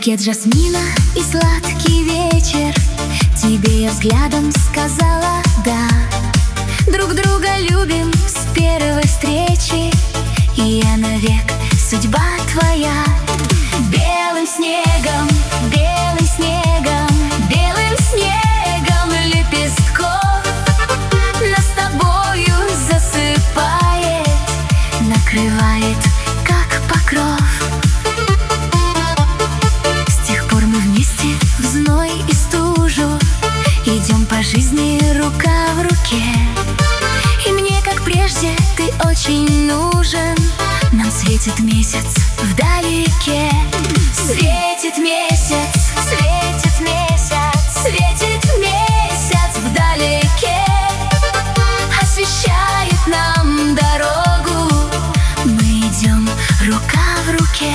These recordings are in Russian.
Букет жасмина и сладкий вечер. Тебе я взглядом сказала «да». Друг друга любим с первой встречи, и я навек судьба твоя. Белым снегом, белым снегом, белым снегом лепестков нас с тобою засыпает, накрывает, как покров. С тех пор мы вместе в зной и стужу идем по жизни рука в руке. И мне, как прежде, ты очень нужен. Нам светит месяц вдалеке. Светит месяц, светит месяц, светит месяц вдалеке. Освещает нам дорогу. Мы идем рука в руке.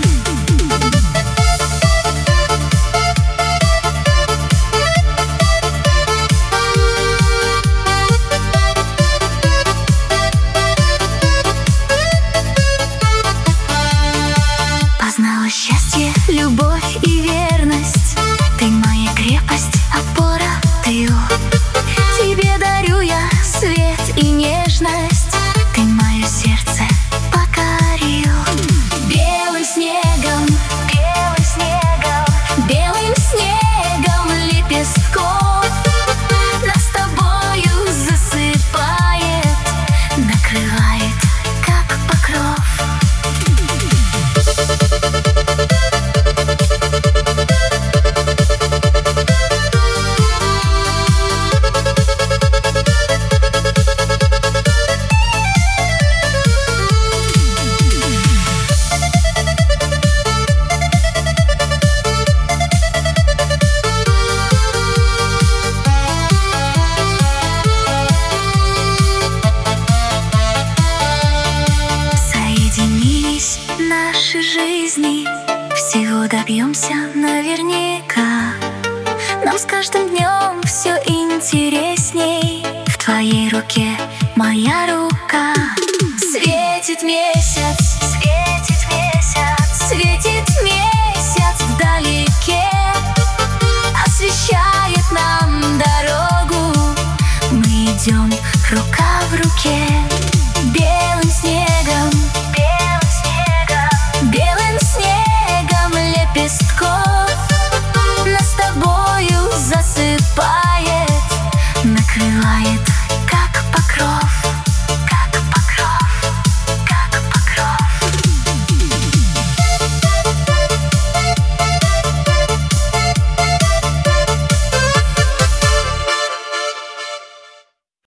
Познала счастье, любовь и верность. Ты моя крепость, опора, тыл. Тебе дарю я свет и нежность. Ты мое сердце покорил. Белым снегом, белым снегом, белым снегом лепестков нас с тобою засыпает, накрывает, как покров. Нашей жизни всего добьемся наверняка. Нам с каждым днем все интересней. В твоей руке моя рука. Светит месяц, светит месяц, светит месяц вдалеке. Освещает нам дорогу. Мы идем рука в руке. Белым снегом, белым снегом лепестков нас с тобою засыпает, накрывает, как покров.